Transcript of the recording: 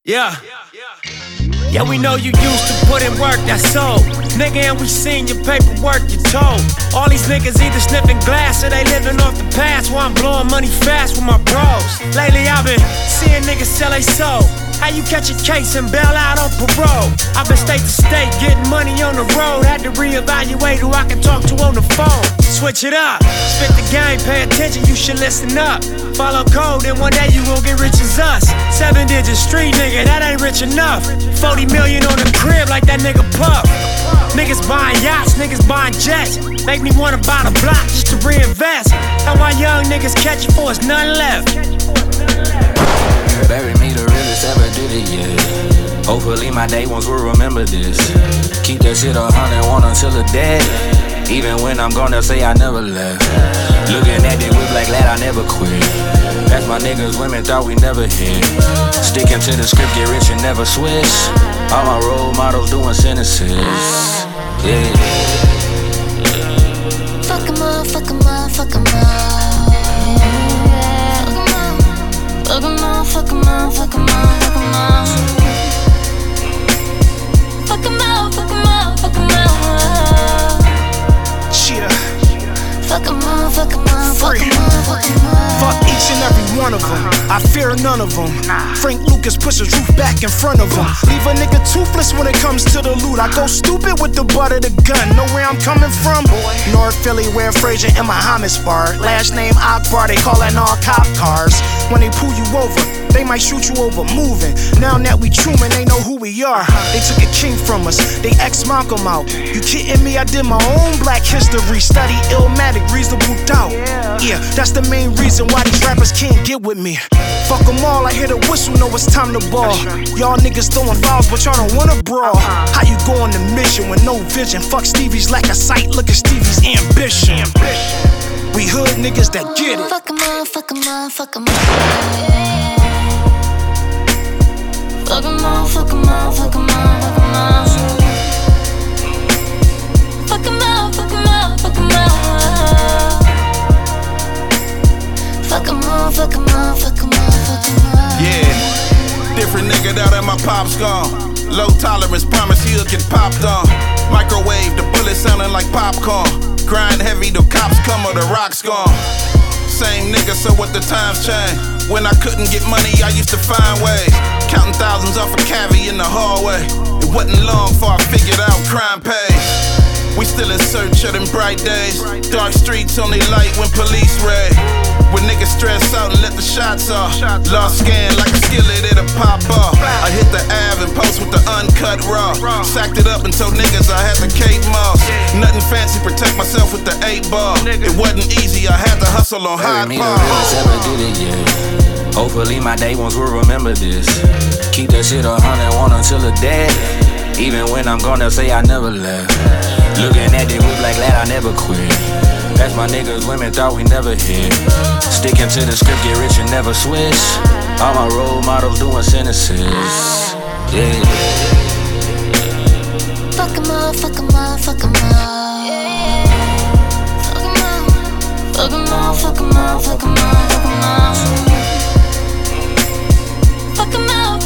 Yeah. Yeah, we know you used to put in work, that's so. Nigga, and we seen your paperwork, you told. All these niggas either sniffing glass or they living off the past, while I'm blowing money fast with my bros. Lately I've been seeing niggas sell they soul. How you catch a case and bail out on parole? I've been state to state, getting money on the road. Had to reevaluate who I can talk to on the phone. Switch it up, spit the game, pay attention, you should listen up. Follow code, and one day you gon' get rich as us. 7-digit street nigga, that ain't rich enough. 40 million on the crib like that nigga Puff. Niggas buying yachts, niggas buying jets. Make me wanna buy the block just to reinvest. And why young niggas catch it for us, none left. Bury me the realest ever did it, yeah. Hopefully my day ones will remember this. Keep that shit 101 until the dead. Even when I'm gone, they'll say I never left. Looking at it with black lad, I never quit. That's my niggas, women thought we never hit. Sticking to the script, get rich and never switch. All my role models doing sentences. Yeah. Fuck 'em up, fuck 'em up, fuck 'em up. Fuck 'em up, fuck 'em up, fuck 'em up, fuck 'em up. Fuck 'em up, fuck 'em up, fuck 'em up. Cheer. Fuck 'em up, fuck 'em up, fuck 'em up, fuck 'em up. Fuck each and every one of them. I fear none of them. Frank Lucas pushes roof back in front of him. Leave a nigga toothless when it comes to the loot. I go stupid with the butt of the gun. Know where I'm coming from? North Philly, where Frazier and Muhammad sparred. Last name Akbar, they call that all cop cars. When they pull you over, they might shoot you over moving. Now that we Truman, they know who we are. They took a king from us, they ex-Malcolm out. You kidding me? I did my own black history. Study Illmatic, reasonable doubt. Yeah, that's the main reason why these rappers can't get with me. Fuck them all, I hear the whistle, know it's time to ball. Y'all niggas throwing fouls, but y'all don't wanna brawl. How you go on the mission with no vision? Fuck Stevie's lack of sight, look at Stevie's ambition. We hood niggas that get it. Fuck 'em up, fuck 'em up, fuck 'em up. Fuck 'em up, fuck 'em up, fuck 'em up, fuck 'em up. Fuck 'em up, fuck 'em up, fuck 'em up. Fuck 'em up, fuck 'em up, fuck 'em up, fuck 'em up. Yeah, different nigga now that my pop's gone. Low tolerance, promise he'll get popped on. Microwave, the bullet sounding like popcorn. Grind heavy, the cops come or the rocks gone. Same nigga, so what the times change. When I couldn't get money, I used to find ways. Counting thousands off a cavi in the hallway. It wasn't long before I figured out crime pays. We still in search of them bright days. Dark streets only light when police raid. When niggas stress out and let the shots off. Lost scan like a skillet, it'll pop off. I hit the Ave and post with the uncut raw. Sacked it up and told niggas I had the Kate Moss. Nothing fancy, protect myself with the 8-ball. It wasn't easy, I had to hustle on hard Me the realest ever did it, yeah. Hopefully my day ones will remember this. Keep that shit 101 until the dead. Even when I'm gone, they'll say I never left. Looking at it with black lad, I never quit. That's my niggas, women thought we never hit. Sticking to the script, get rich and never switch. All my role models doing sentences. Yeah. Fuck 'em up, fuck 'em up, fuck 'em up. Fuck 'em up, fuck 'em up, fuck 'em up, fuck 'em up, fuck 'em up. Fuck 'em up.